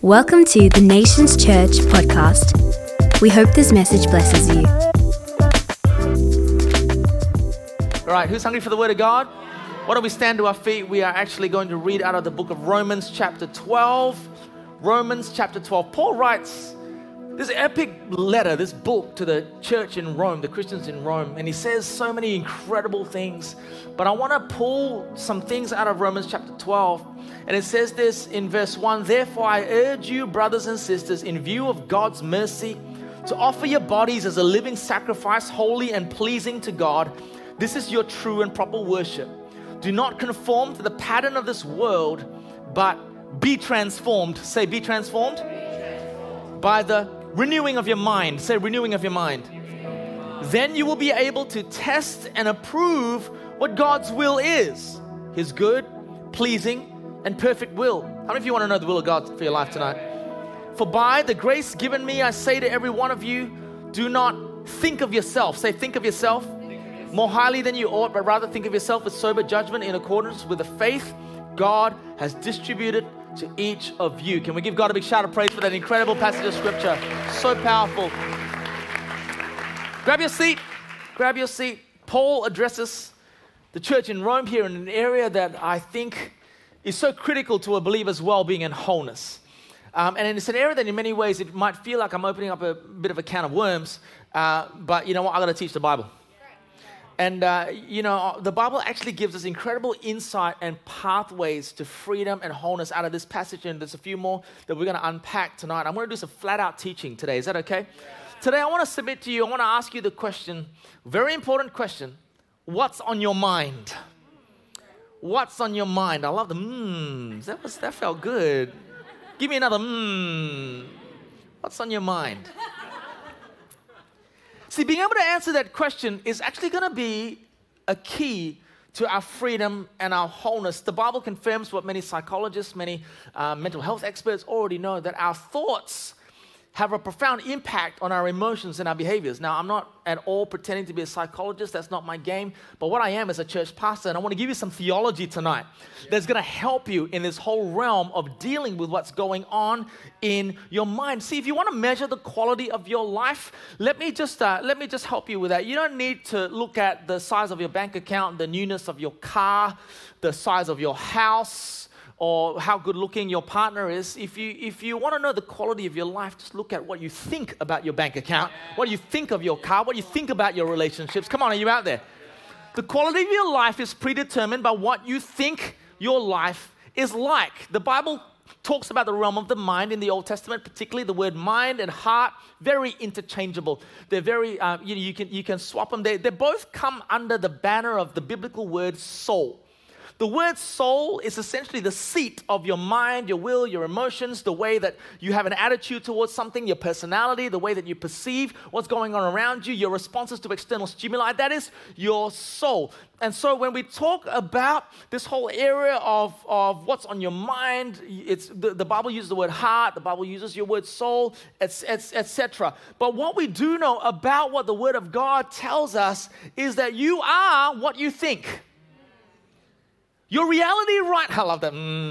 Welcome to the Nations Church podcast. We hope this message blesses you. All right, who's hungry for the Word of God? Why don't we stand to our feet? We are actually going to read out of the book of Romans chapter 12. Romans chapter 12. Paul writes this epic letter, this book to the church in Rome, the Christians in Rome, and he says so many incredible things. But I want to pull some things out of Romans chapter 12. And it says this in verse 1, "Therefore I urge you, brothers and sisters, in view of God's mercy, to offer your bodies as a living sacrifice, holy and pleasing to God. This is your true and proper worship. Do not conform to the pattern of this world, but be transformed." Say, be transformed. By the renewing of your mind. Say, renewing of your mind. Then you will be able to test and approve what God's will is. His good, pleasing, and perfect will. How many of you want to know the will of God for your life tonight? "For by the grace given me, I say to every one of you, do not think of yourself." Say, think of yourself more highly than you ought, but rather think of yourself with sober judgment in accordance with the faith God has distributed to each of you. Can we give God a big shout of praise for that incredible passage of scripture? So powerful. Grab your seat. Grab your seat. Paul addresses the church in Rome here in an area that I think is so critical to a believer's well-being and wholeness. And it's an area that in many ways it might feel like I'm opening up a bit of a can of worms, but you know what? I've got to teach the Bible. And, the Bible actually gives us incredible insight and pathways to freedom and wholeness out of this passage. And there's a few more that we're going to unpack tonight. I'm going to do some flat-out teaching today. Is that okay? Yeah. Today, I want to submit to you, I want to ask you the question, very important question, what's on your mind? What's on your mind? I love the that felt good. Give me another What's on your mind? See, being able to answer that question is actually going to be a key to our freedom and our wholeness. The Bible confirms what many psychologists, many mental health experts already know, that our thoughts have a profound impact on our emotions and our behaviors. Now, I'm not at all pretending to be a psychologist. That's not my game. But what I am is a church pastor, and I want to give you some theology tonight that's going to help you in this whole realm of dealing with what's going on in your mind. See, if you want to measure the quality of your life, let me just help you with that. You don't need to look at the size of your bank account, the newness of your car, the size of your house, or how good looking your partner is. If you want to know the quality of your life, just look at what you think about your bank account, what you think of your car, what you think about your relationships. Come on, are you out there? The quality of your life is predetermined by what you think your life is like. The Bible talks about the realm of the mind in the Old Testament, particularly the word mind and heart, very interchangeable. They're very, you can swap them. They both come under the banner of the biblical word soul. The word soul is essentially the seat of your mind, your will, your emotions, the way that you have an attitude towards something, your personality, the way that you perceive what's going on around you, your responses to external stimuli. That is your soul. And so when we talk about this whole area of what's on your mind, it's the Bible uses the word heart, the Bible uses your word soul, etc. But what we do know about what the Word of God tells us is that you are what you think. Your reality, right? I love that.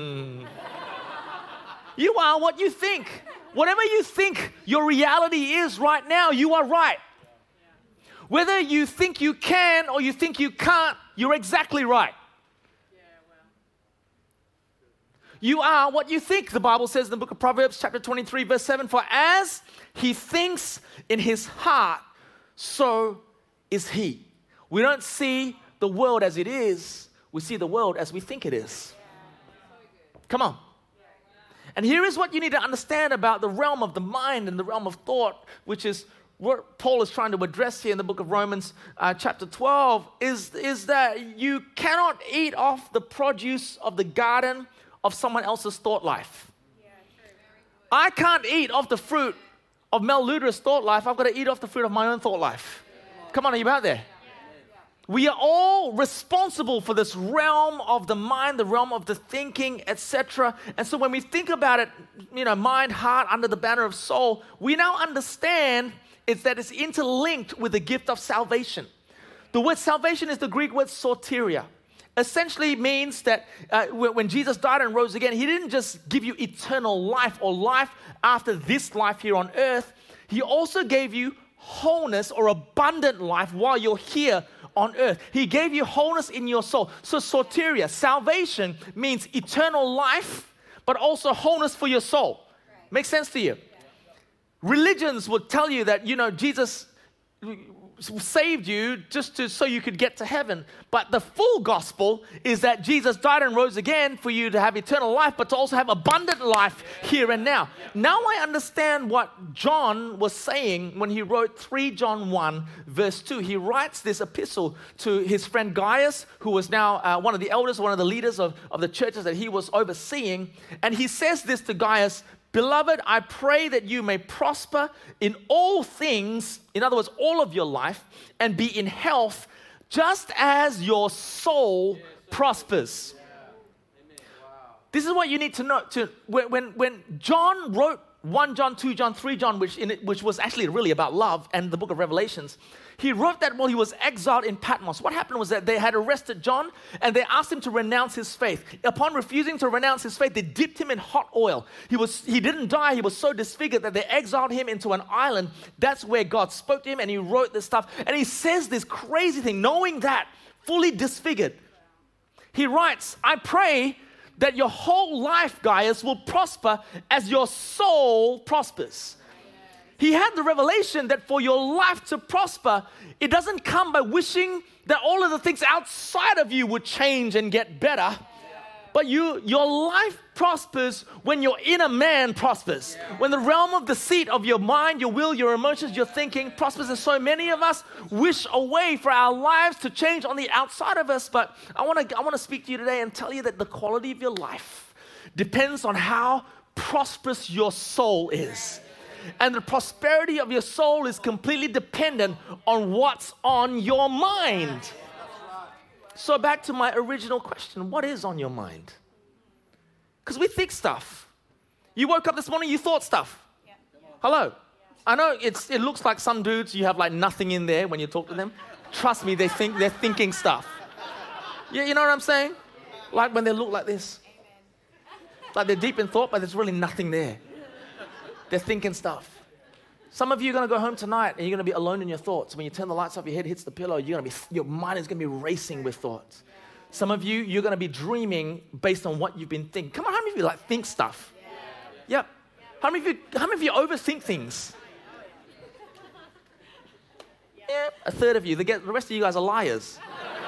You are what you think. Whatever you think your reality is right now, you are right. Whether you think you can or you think you can't, you're exactly right. You are what you think. The Bible says in the book of Proverbs, chapter 23, verse 7, "For as he thinks in his heart, so is he." We don't see the world as it is. We see the world as we think it is. Come on. And here is what you need to understand about the realm of the mind and the realm of thought, which is what Paul is trying to address here in the book of Romans chapter 12, is that you cannot eat off the produce of the garden of someone else's thought life. I can't eat off the fruit of Mel Luder's thought life. I've got to eat off the fruit of my own thought life. Come on, are you out there? We are all responsible for this realm of the mind, the realm of the thinking, etc. And so when we think about it, mind, heart, under the banner of soul, we now understand that it's interlinked with the gift of salvation. The word salvation is the Greek word soteria. essentially means that when Jesus died and rose again, he didn't just give you eternal life or life after this life here on earth. He also gave you wholeness or abundant life while you're here on earth. He gave you wholeness in your soul. So soteria, salvation, means eternal life, but also wholeness for your soul. Makes sense to you? Religions would tell you that, Jesus saved you just so you could get to heaven. But the full gospel is that Jesus died and rose again for you to have eternal life, but to also have abundant life here and now. Now I understand what John was saying when he wrote 3 John 1 verse 2. He writes this epistle to his friend Gaius, who was now one of the elders, one of the leaders of the churches that he was overseeing. And he says this to Gaius: "Beloved, I pray that you may prosper in all things," in other words, all of your life, "and be in health, just as your soul prospers." This is what you need to know. When John wrote 1 John, 2 John, 3 John, which was actually really about love and the book of Revelations, he wrote that while he was exiled in Patmos. What happened was that they had arrested John and they asked him to renounce his faith. Upon refusing to renounce his faith, they dipped him in hot oil. He didn't die. He was so disfigured that they exiled him into an island. That's where God spoke to him and he wrote this stuff. And he says this crazy thing, knowing that, fully disfigured. He writes, "I pray that your whole life, Gaius, will prosper as your soul prospers." He had the revelation that for your life to prosper, it doesn't come by wishing that all of the things outside of you would change and get better. But your life prospers when your inner man prospers. When the realm of the seat of your mind, your will, your emotions, your thinking prospers. And so many of us wish a way for our lives to change on the outside of us. But I want to speak to you today and tell you that the quality of your life depends on how prosperous your soul is. And the prosperity of your soul is completely dependent on what's on your mind. So back to my original question, what is on your mind? Because we think stuff. You woke up this morning, you thought stuff. Hello. I know it looks like some dudes, you have like nothing in there when you talk to them. Trust me, they're thinking stuff. You know what I'm saying? Like when they look like this. Like they're deep in thought, but there's really nothing there. They're thinking stuff. Some of you are going to go home tonight and you're going to be alone in your thoughts. When you turn the lights off, your head hits the pillow, your mind is going to be racing with thoughts. Some of you, you're going to be dreaming based on what you've been thinking. Come on, how many of you like think stuff? Yep. How many of you overthink ththings? Yeah, a third of you. The rest of you guys are liars.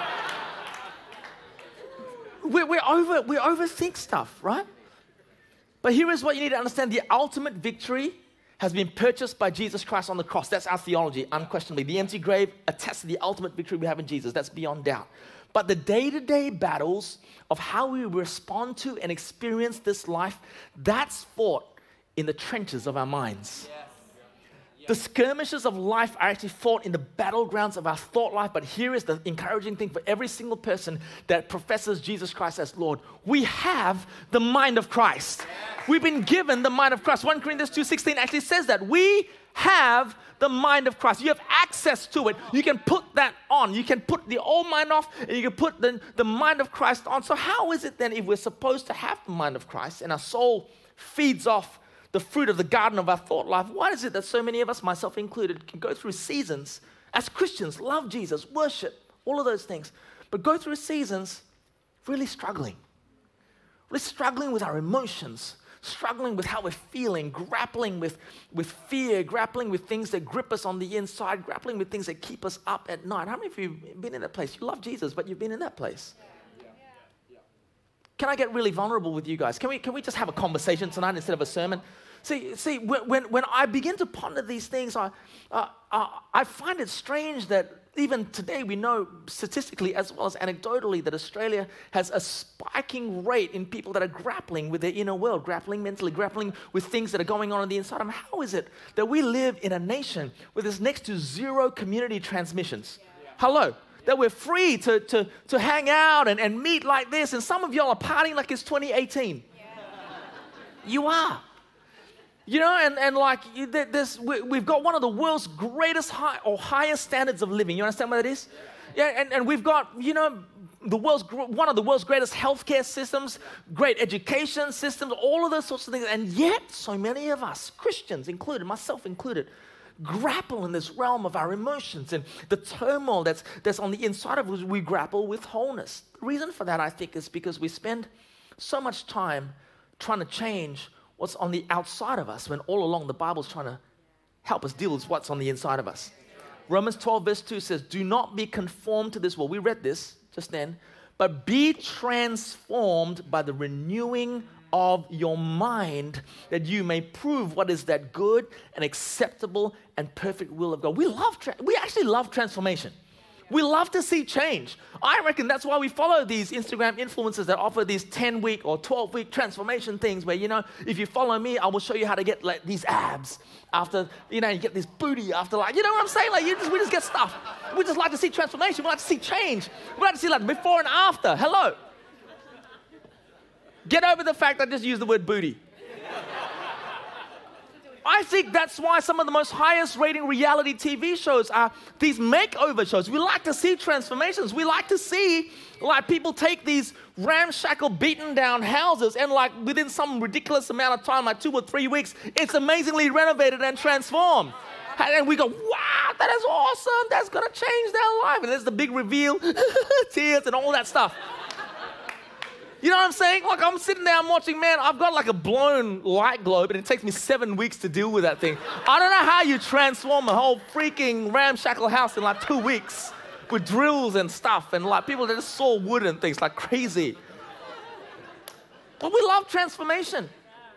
We overthink stuff, right? But here is what you need to understand. The ultimate victory has been purchased by Jesus Christ on the cross. That's our theology, unquestionably. The empty grave attests to the ultimate victory we have in Jesus. That's beyond doubt. But the day-to-day battles of how we respond to and experience this life, that's fought in the trenches of our minds. The skirmishes of life are actually fought in the battlegrounds of our thought life. But here is the encouraging thing for every single person that professes Jesus Christ as Lord. We have the mind of Christ. We've been given the mind of Christ. 1 Corinthians 2:16 actually says that. We have the mind of Christ. You have access to it. You can put that on. You can put the old mind off and you can put the mind of Christ on. So how is it then if we're supposed to have the mind of Christ and our soul feeds off the fruit of the garden of our thought life? Why is it that so many of us, myself included, can go through seasons as Christians, love Jesus, worship, all of those things, but go through seasons really struggling with our emotions, struggling with how we're feeling, grappling with fear, grappling with things that grip us on the inside, grappling with things that keep us up at night? How many of you have been in that place? You love Jesus, but you've been in that place. Can I get really vulnerable with you guys? Can we just have a conversation tonight instead of a sermon? See, when I begin to ponder these things, I find it strange that even today we know statistically as well as anecdotally that Australia has a spiking rate in people that are grappling with their inner world, grappling mentally, grappling with things that are going on the inside. How is it that we live in a nation where there's next to zero community transmissions? Hello. That we're free to hang out and meet like this. And some of y'all are partying like it's 2018. You are. You know, and like we've got one of the world's greatest highest standards of living. You understand what that is? Yeah, and we've got, one of the world's greatest healthcare systems, great education systems, all of those sorts of things. And yet, so many of us, Christians included, myself included, grapple in this realm of our emotions and the turmoil that's on the inside of us. We grapple with wholeness. The reason for that, I think, is because we spend so much time trying to change what's on the outside of us when all along the Bible's trying to help us deal with what's on the inside of us. Romans 12 verse 2 says, do not be conformed to this world. We read this just then. But be transformed by the renewing of your mind, that you may prove what is that good and acceptable and perfect will of God. We actually love transformation. We love to see change. I reckon that's why we follow these Instagram influencers that offer these 10-week or 12-week transformation things where, if you follow me, I will show you how to get like these abs after, you get this booty after what I'm saying? Like we just get stuff. We just like to see transformation. We like to see change. We like to see like before and after. Hello. Get over the fact I just used the word booty. I think that's why some of the most highest rating reality TV shows are these makeover shows. We like to see transformations. We like to see like people take these ramshackle, beaten down houses and like within some ridiculous amount of time, like 2 or 3 weeks, it's amazingly renovated and transformed. And we go, wow, that is awesome. That's going to change their life. And there's the big reveal, tears and all that stuff. You know what I'm saying? Like I'm sitting there, I'm watching, man, I've got like a blown light globe and it takes me 7 weeks to deal with that thing. I don't know how you transform a whole freaking ramshackle house in like 2 weeks with drills and stuff and like people that just saw wood and things like crazy. But we love transformation.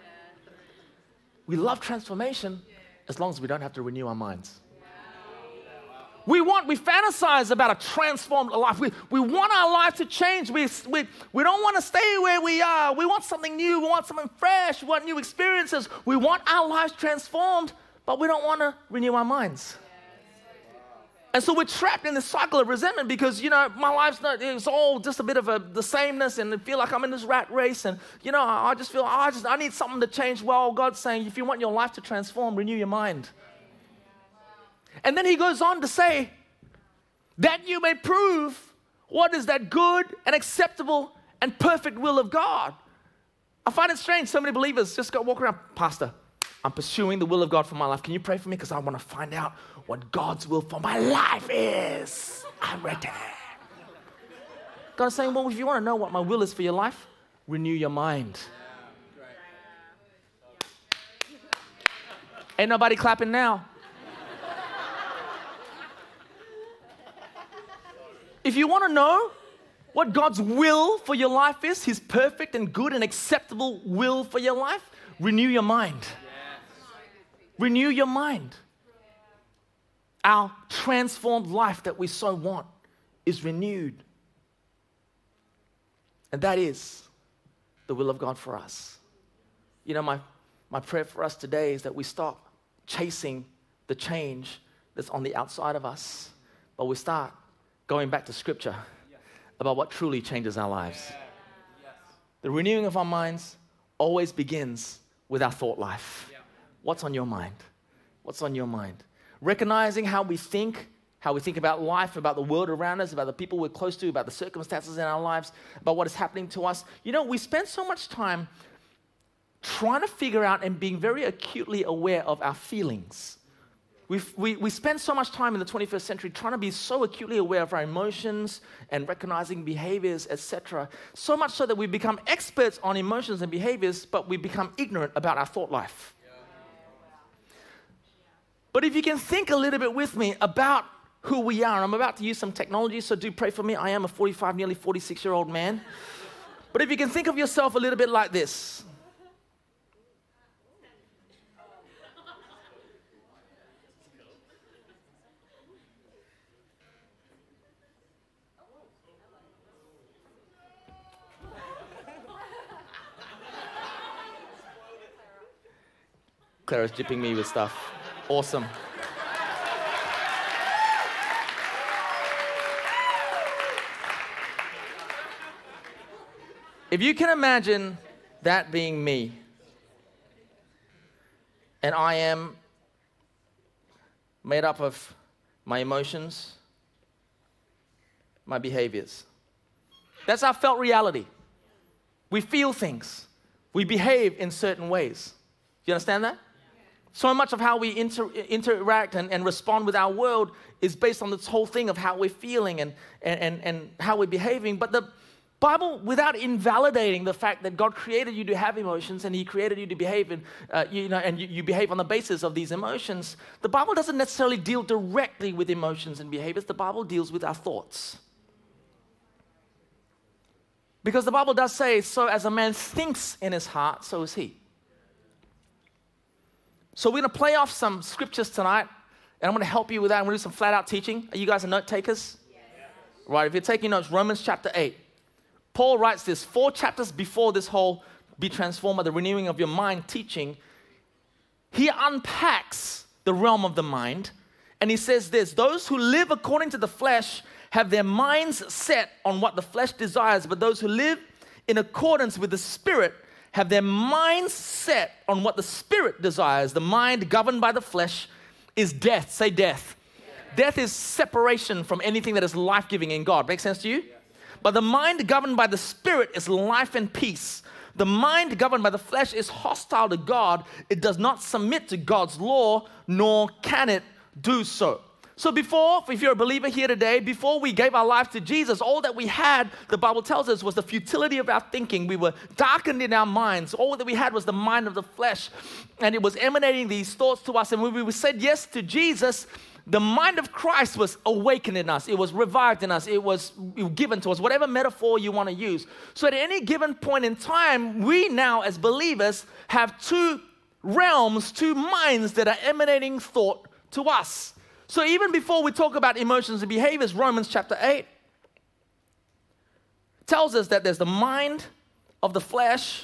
We love transformation as long as we don't have to renew our minds. We fantasize about a transformed life. We want our life to change. We don't want to stay where we are. We want something new. We want something fresh. We want new experiences. We want our lives transformed, but we don't want to renew our minds. And so we're trapped in this cycle of resentment because, my life's it's all just a bit of the sameness and I feel like I'm in this rat race and, I just feel, I need something to change. Well, God's saying, if you want your life to transform, renew your mind. And then he goes on to say, that you may prove what is that good and acceptable and perfect will of God. I find it strange, so many believers just go walk around, Pastor, I'm pursuing the will of God for my life. Can you pray for me? Because I want to find out what God's will for my life is. I'm ready. God is saying, well, if you want to know what my will is for your life, renew your mind. Ain't nobody clapping now. If you want to know what God's will for your life is, his perfect and good and acceptable will for your life, renew your mind. Yes. Renew your mind. Our transformed life that we so want is renewed. And that is the will of God for us. My prayer for us today is that we stop chasing the change that's on the outside of us, but we start going back to Scripture about what truly changes our lives. The renewing of our minds always begins with our thought life. What's on your mind? What's on your mind? Recognizing how we think about life, about the world around us, about the people we're close to, about the circumstances in our lives, about what is happening to us. We spend so much time trying to figure out and being very acutely aware of our feelings. We spend so much time in the 21st century trying to be so acutely aware of our emotions and recognizing behaviors, etc. So much so that we become experts on emotions and behaviors, but we become ignorant about our thought life. But if you can think a little bit with me about who we are, I'm about to use some technology, so do pray for me. I am a 45, nearly 46-year-old man. But if you can think of yourself a little bit like this. Clara's jipping me with stuff. Awesome. If you can imagine that being me, and I am made up of my emotions, my behaviors. That's our felt reality. We feel things. We behave in certain ways. Do you understand that? So much of how we interact and respond with our world is based on this whole thing of how we're feeling and how we're behaving. But the Bible, without invalidating the fact that God created you to have emotions and He created you to behave, and you behave on the basis of these emotions, the Bible doesn't necessarily deal directly with emotions and behaviors. The Bible deals with our thoughts. Because the Bible does say, so as a man thinks in his heart, so is he. So we're going to play off some scriptures tonight, and I'm going to help you with that. I'm going to do some flat-out teaching. Are you guys note takers? Yes. Right, if you're taking notes, Romans chapter 8. Paul writes this 4 chapters before this whole be transformed by the renewing of your mind teaching. He unpacks the realm of the mind, and he says this: those who live according to the flesh have their minds set on what the flesh desires, but those who live in accordance with the Spirit have their minds set on what the Spirit desires. The mind governed by the flesh is death. Say death. Yeah. Death is separation from anything that is life-giving in God. Make sense to you? Yeah. But the mind governed by the Spirit is life and peace. The mind governed by the flesh is hostile to God. It does not submit to God's law, nor can it do so. So before, if you're a believer here today, before we gave our life to Jesus, all that we had, the Bible tells us, was the futility of our thinking. We were darkened in our minds. All that we had was the mind of the flesh. And it was emanating these thoughts to us. And when we said yes to Jesus, the mind of Christ was awakened in us. It was revived in us. It was given to us, whatever metaphor you want to use. So at any given point in time, we now as believers have 2 realms, 2 minds that are emanating thought to us. So even before we talk about emotions and behaviors, Romans chapter 8 tells us that there's the mind of the flesh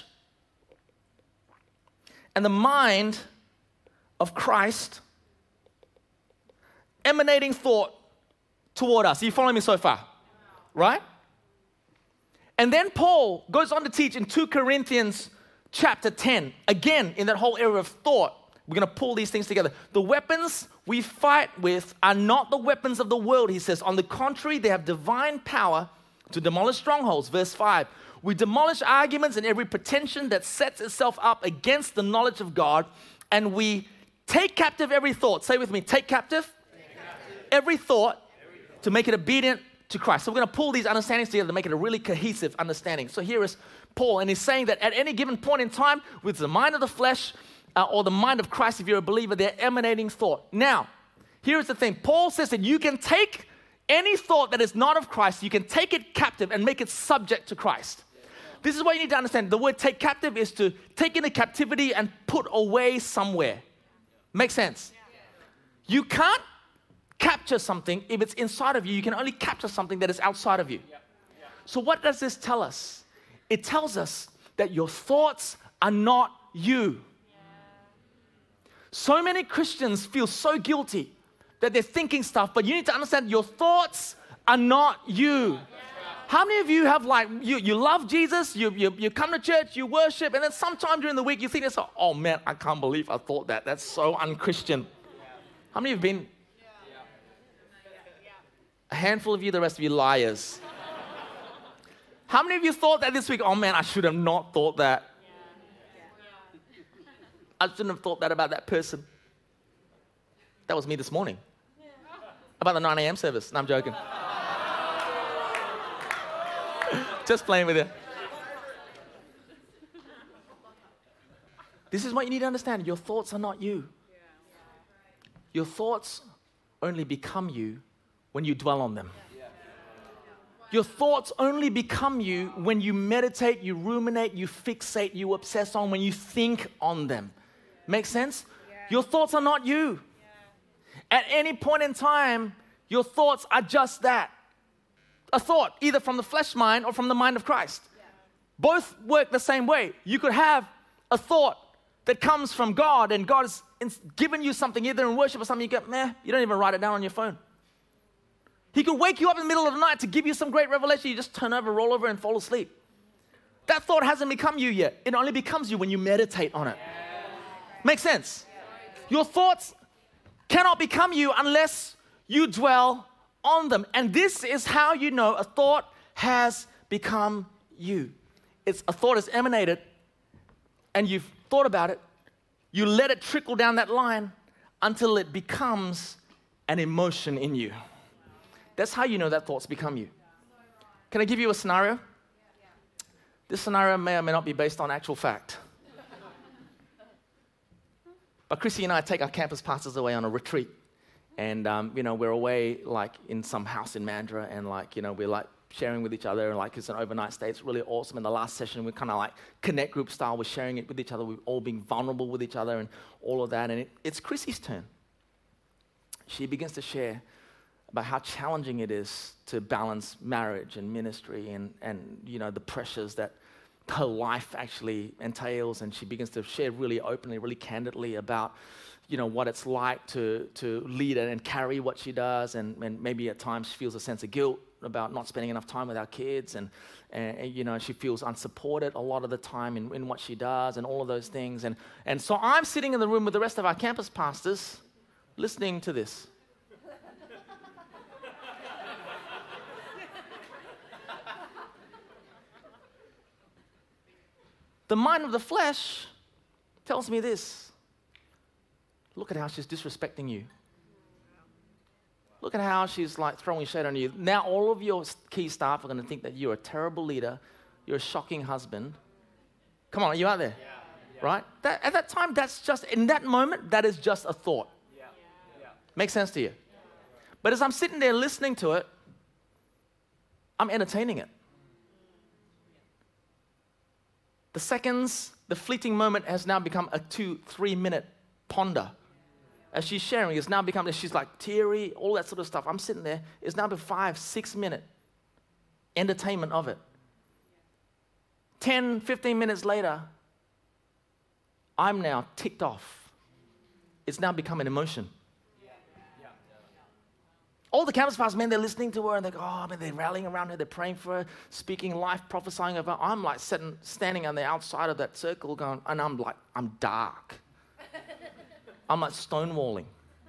and the mind of Christ emanating thought toward us. Are you following me so far? Right? And then Paul goes on to teach in 2 Corinthians chapter 10, again in that whole area of thought. We're going to pull these things together. The weapons we fight with are not the weapons of the world, he says. On the contrary, they have divine power to demolish strongholds. Verse 5, we demolish arguments and every pretension that sets itself up against the knowledge of God, and we take captive every thought. Say with me, take captive, every thought to make it obedient to Christ. So we're going to pull these understandings together to make it a really cohesive understanding. So here is Paul, and he's saying that at any given point in time, with the mind of the flesh, or the mind of Christ, if you're a believer, they're emanating thought. Now, here's the thing. Paul says that you can take any thought that is not of Christ, you can take it captive and make it subject to Christ. This is what you need to understand. The word take captive is to take into captivity and put away somewhere. Makes sense? You can't capture something if it's inside of you. You can only capture something that is outside of you. So what does this tell us? It tells us that your thoughts are not you. So many Christians feel so guilty that they're thinking stuff, but you need to understand your thoughts are not you. How many of you have you love Jesus, you come to church, you worship, and then sometime during the week you think to yourself, oh man, I can't believe I thought that. That's so un-Christian. How many of you have been? A handful of you, the rest of you liars. How many of you thought that this week, oh man, I should have not thought that. I shouldn't have thought that about that person. That was me this morning. About the 9 a.m. service. No, I'm joking. Just playing with you. This is what you need to understand. Your thoughts are not you. Your thoughts only become you when you dwell on them. Your thoughts only become you when you meditate, you ruminate, you fixate, you obsess on, when you think on them. Make sense? Your thoughts are not you. At any point in time, your thoughts are just that. A thought, either from the flesh mind or from the mind of Christ. Both work the same way. You could have a thought that comes from God, and God has given you something, either in worship or something, you go, you don't even write it down on your phone. He could wake you up in the middle of the night to give you some great revelation. You just turn over, roll over, and fall asleep. That thought hasn't become you yet. It only becomes you when you meditate on it. Make sense? Your thoughts cannot become you unless you dwell on them. And this is how you know a thought has become you. It's a thought has emanated, and you've thought about it. You let it trickle down that line until it becomes an emotion in you. That's how you know that thought's become you. Can I give you a scenario? This scenario may or may not be based on actual fact. But Chrissy and I take our campus pastors away on a retreat. And, we're away, like, in some house in Mandurah, and, we're, like, sharing with each other, and, like, it's an overnight stay. It's really awesome. In the last session, we kind of, like, connect group style. We're sharing it with each other. We're all being vulnerable with each other and all of that. And it's Chrissy's turn. She begins to share about how challenging it is to balance marriage and ministry and the pressures that her life actually entails. And she begins to share really openly, really candidly about, what it's like to lead and carry what she does. And maybe at times she feels a sense of guilt about not spending enough time with our kids. And she feels unsupported a lot of the time in what she does and all of those things. And so I'm sitting in the room with the rest of our campus pastors listening to this. The mind of the flesh tells me this. Look at how she's disrespecting you. Look at how she's like throwing shade on you. Now all of your key staff are going to think that you're a terrible leader. You're a shocking husband. Come on, are you out there? Yeah. Right? At that time, in that moment, that is just a thought. Yeah. Makes sense to you? But as I'm sitting there listening to it, I'm entertaining it. The seconds, the fleeting moment has now become a 2-3 minute ponder. As she's sharing, it's now become, she's like teary, all that sort of stuff. I'm sitting there, it's now been 5-6 minute entertainment of it. 10-15 minutes later, I'm now ticked off. It's now become an emotion. All the campus pastors, man, they're listening to her and they're rallying around her, they're praying for her, speaking life, prophesying over her. I'm like standing on the outside of that circle going, and I'm dark. I'm like stonewalling.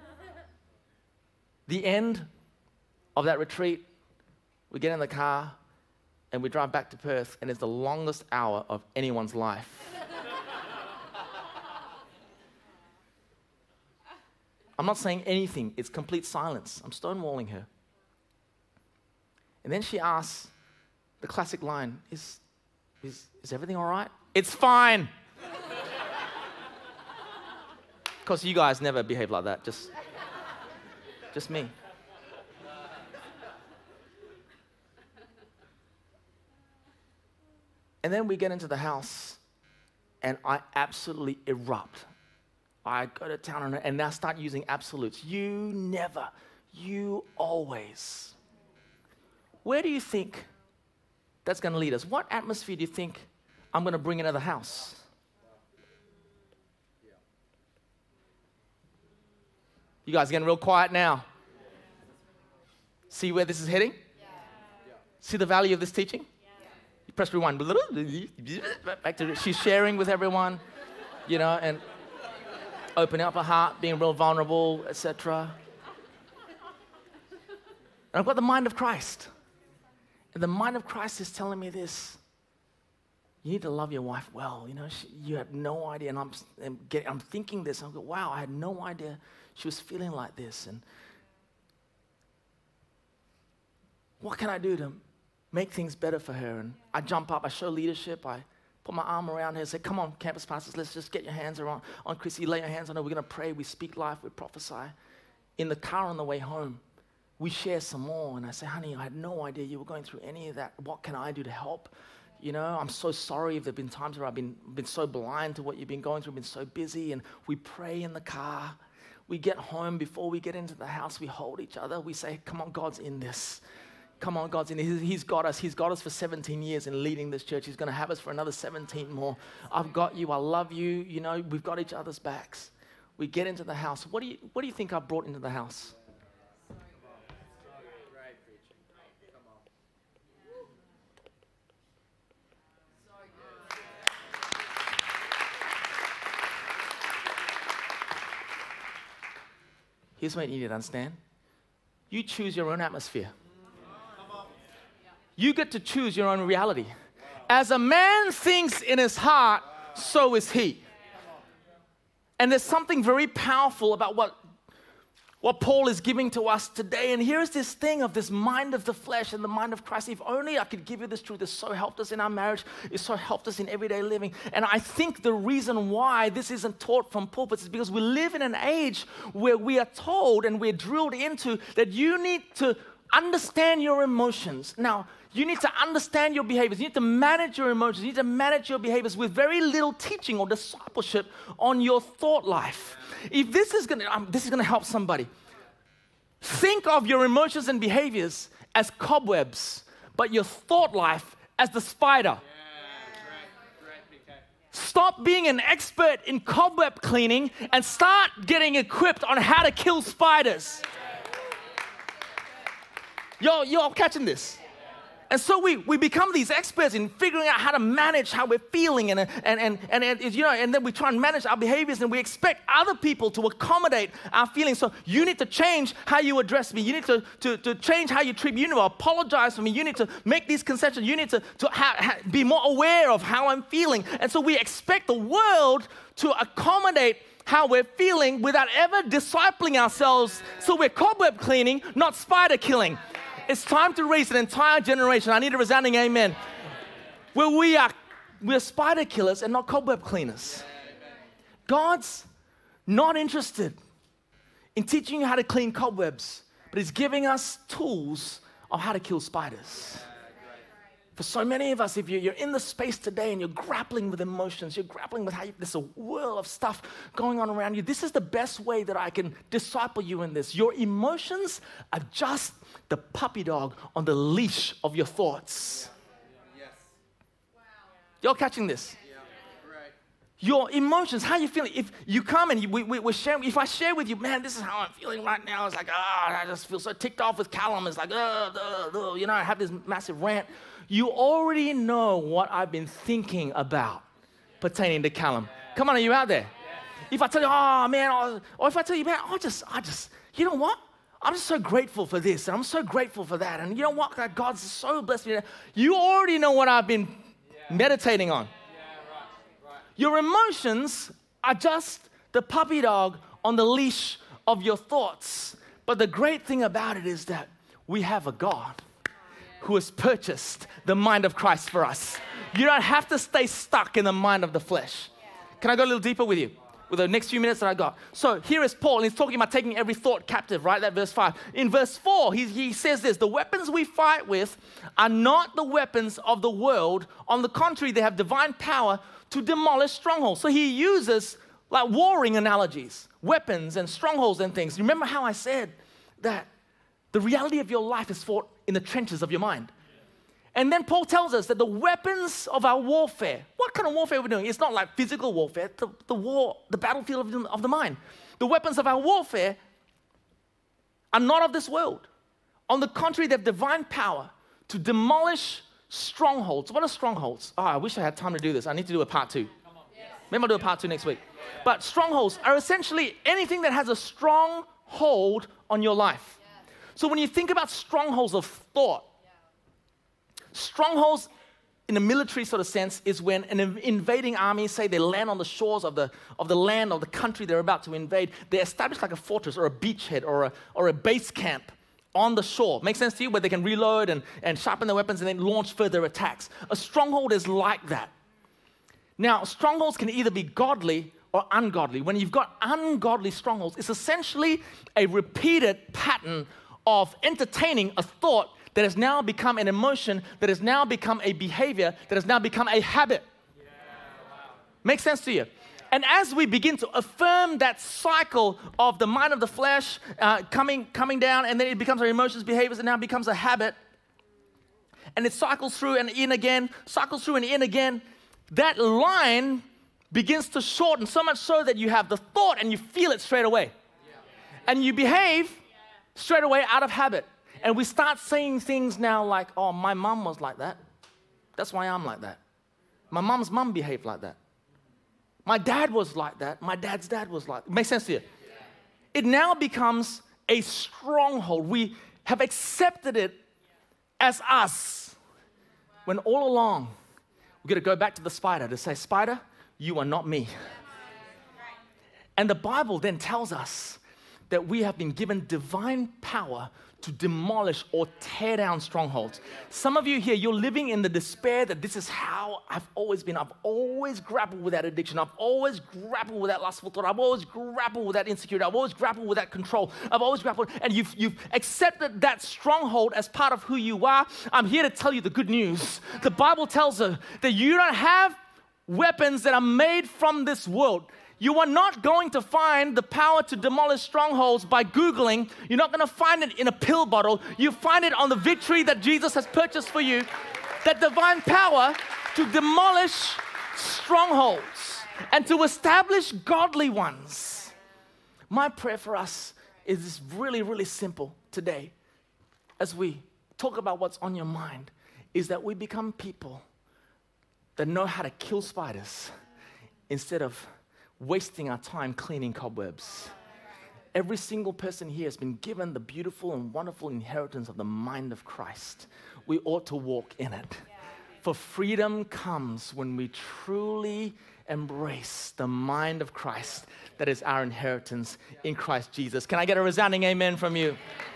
The end of that retreat, we get in the car and we drive back to Perth, and it's the longest hour of anyone's life. I'm not saying anything. It's complete silence. I'm stonewalling her. And then she asks the classic line, is everything all right? It's fine. Because you guys never behave like that, just me. And then we get into the house, and I absolutely erupt. I go to town on it and now start using absolutes. You never, you always. Where do you think that's going to lead us? What atmosphere do you think I'm going to bring into the house? You guys are getting real quiet now. See where this is heading? See the value of this teaching? You press rewind. Back to she's sharing with everyone, and opening up her heart, being real vulnerable, etc. And I've got the mind of Christ. And the mind of Christ is telling me this. You need to love your wife well. You have no idea. And I'm thinking this. I'm going, wow, I had no idea she was feeling like this. And what can I do to make things better for her? And I jump up. I show leadership. I put my arm around her and say, come on, campus pastors, let's just get your hands on Chrissy, lay your hands on her. We're going to pray. We speak life. We prophesy. In the car on the way home, we share some more. And I say, honey, I had no idea you were going through any of that. What can I do to help? I'm so sorry if there have been times where I've been so blind to what you've been going through, been so busy. And we pray in the car. We get home. Before we get into the house, we hold each other. We say, come on, God's in this. Come on, God's in it. He's got us. He's got us for 17 years in leading this church. He's going to have us for another 17 more. I've got you. I love you. We've got each other's backs. We get into the house. What do you think I brought into the house? Here's what you need to understand. you choose your own atmosphere. You get to choose your own reality. As a man thinks in his heart, so is he. And there's something very powerful about what Paul is giving to us today. And here's this thing of this mind of the flesh and the mind of Christ. If only I could give you this truth. It's so helped us in our marriage. It's so helped us in everyday living. And I think the reason why this isn't taught from pulpits is because we live in an age where we are told and we're drilled into that you need to understand your emotions. Now, you need to understand your behaviors. You need to manage your emotions. You need to manage your behaviors with very little teaching or discipleship on your thought life. If this is going to help somebody. Think of your emotions and behaviors as cobwebs, but your thought life as the spider. Stop being an expert in cobweb cleaning and start getting equipped on how to kill spiders. Y'all catching this? And so we become these experts in figuring out how to manage how we're feeling, and then we try and manage our behaviors, and we expect other people to accommodate our feelings. So you need to change how you address me. You need to change how you treat me. You need to apologize for me. You need to make these concessions. You need to be more aware of how I'm feeling. And so we expect the world to accommodate how we're feeling without ever discipling ourselves. So we're cobweb cleaning, not spider killing. It's time to raise an entire generation. I need a resounding amen. Where we're spider killers and not cobweb cleaners. God's not interested in teaching you how to clean cobwebs, but He's giving us tools of how to kill spiders. For so many of us, if you're in the space today and you're grappling with emotions, you're grappling with there's a whirl of stuff going on around you, this is the best way that I can disciple you in this. Your emotions are just the puppy dog on the leash of your thoughts. Yes. Wow. Y'all catching this? Yeah. Right. Your emotions, how you feeling? If you come and we're sharing, if I share with you, man, this is how I'm feeling right now. It's like, I just feel so ticked off with Callum. It's like, I have this massive rant. You already know what I've been thinking about pertaining to Callum. Come on, are you out there? If I tell you, or if I tell you, man, I just, you know what? I'm just so grateful for this, and I'm so grateful for that. And you know what? God, God's so blessed me. You already know what I've been meditating on. Your emotions are just the puppy dog on the leash of your thoughts. But the great thing about it is that we have a God who has purchased the mind of Christ for us. You don't have to stay stuck in the mind of the flesh. Can I go a little deeper with you? With the next few minutes that I got. So here is Paul, and he's talking about taking every thought captive, right? That verse 5. In verse 4, he says this: the weapons we fight with are not the weapons of the world. On the contrary, they have divine power to demolish strongholds. So he uses like warring analogies, weapons and strongholds and things. Remember how I said that the reality of your life is fought in the trenches of your mind. And then Paul tells us that the weapons of our warfare, what kind of warfare are we doing? It's not like physical warfare, the battlefield of the mind. The weapons of our warfare are not of this world. On the contrary, they have divine power to demolish strongholds. What are strongholds? I wish I had time to do this. I need to do a part 2. Maybe I'll do a part 2 next week. But strongholds are essentially anything that has a strong hold on your life. So when you think about strongholds of thought, strongholds in a military sort of sense is when an invading army, say they land on the shores of the land of the country they're about to invade, they establish like a fortress or a beachhead or a base camp on the shore. Make sense to you? Where they can reload and sharpen their weapons and then launch further attacks. A stronghold is like that. Now, strongholds can either be godly or ungodly. When you've got ungodly strongholds, it's essentially a repeated pattern of entertaining a thought that has now become an emotion, that has now become a behavior, that has now become a habit. Yeah, wow. Makes sense to you? And as we begin to affirm that cycle of the mind of the flesh coming down, and then it becomes our emotions, behaviors, and now becomes a habit, and it cycles through and in again, that line begins to shorten, so much so that you have the thought and you feel it straight away. Yeah. And you behave straight away out of habit. And we start saying things now like, oh, my mom was like that. That's why I'm like that. My mom's mom behaved like that. My dad was like that. My dad's dad was like that. Makes sense to you? It now becomes a stronghold. We have accepted it as us. When all along, we've got to go back to the spider to say, spider, you are not me. And the Bible then tells us that we have been given divine power to demolish or tear down strongholds. Some of you here, you're living in the despair that this is how I've always been. I've always grappled with that addiction. I've always grappled with that lustful thought. I've always grappled with that insecurity. I've always grappled with that control. I've always grappled, and you've accepted that stronghold as part of who you are. I'm here to tell you the good news. The Bible tells us that you don't have weapons that are made from this world. You are not going to find the power to demolish strongholds by Googling. You're not going to find it in a pill bottle. You find it on the victory that Jesus has purchased for you. That divine power to demolish strongholds and to establish godly ones. My prayer for us is really, really simple today. As we talk about what's on your mind, is that we become people that know how to kill spiders instead of wasting our time cleaning cobwebs. Every single person here has been given the beautiful and wonderful inheritance of the mind of Christ. We ought to walk in it. For freedom comes when we truly embrace the mind of Christ that is our inheritance in Christ Jesus. Can I get a resounding amen from you?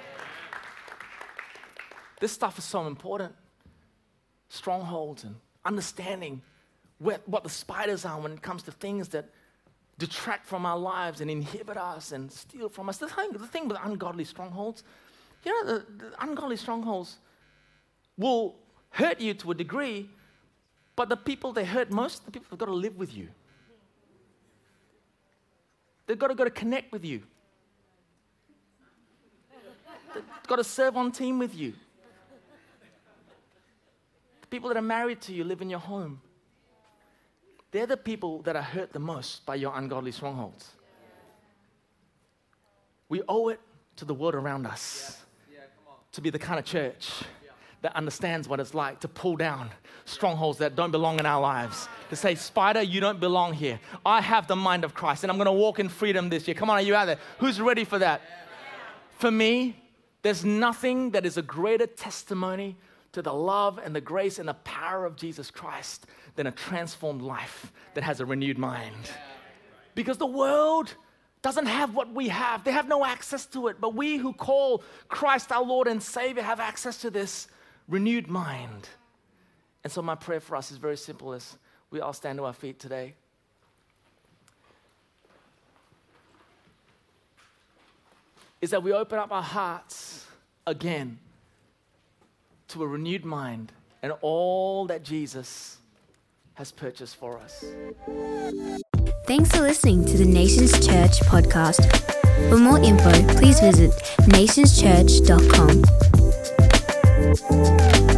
This stuff is so important. Strongholds and understanding what the spiders are when it comes to things that detract from our lives and inhibit us and steal from us. The thing with ungodly strongholds, the ungodly strongholds will hurt you to a degree, but the people they hurt most, the people who've got to live with you. They've got to connect with you. They've got to serve on team with you. The people that are married to you, live in your home. They're the people that are hurt the most by your ungodly strongholds. We owe it to the world around us to be the kind of church that understands what it's like to pull down strongholds that don't belong in our lives. To say, spider, you don't belong here. I have the mind of Christ, and I'm going to walk in freedom this year. Come on, are you out there? Who's ready for that? For me, there's nothing that is a greater testimony to the love and the grace and the power of Jesus Christ than a transformed life that has a renewed mind. Because the world doesn't have what we have. They have no access to it. But we who call Christ our Lord and Savior have access to this renewed mind. And so my prayer for us is very simple as we all stand to our feet today. Is that we open up our hearts again to a renewed mind and all that Jesus has purchased for us. Thanks for listening to the Nations Church podcast. For more info, please visit nationschurch.com.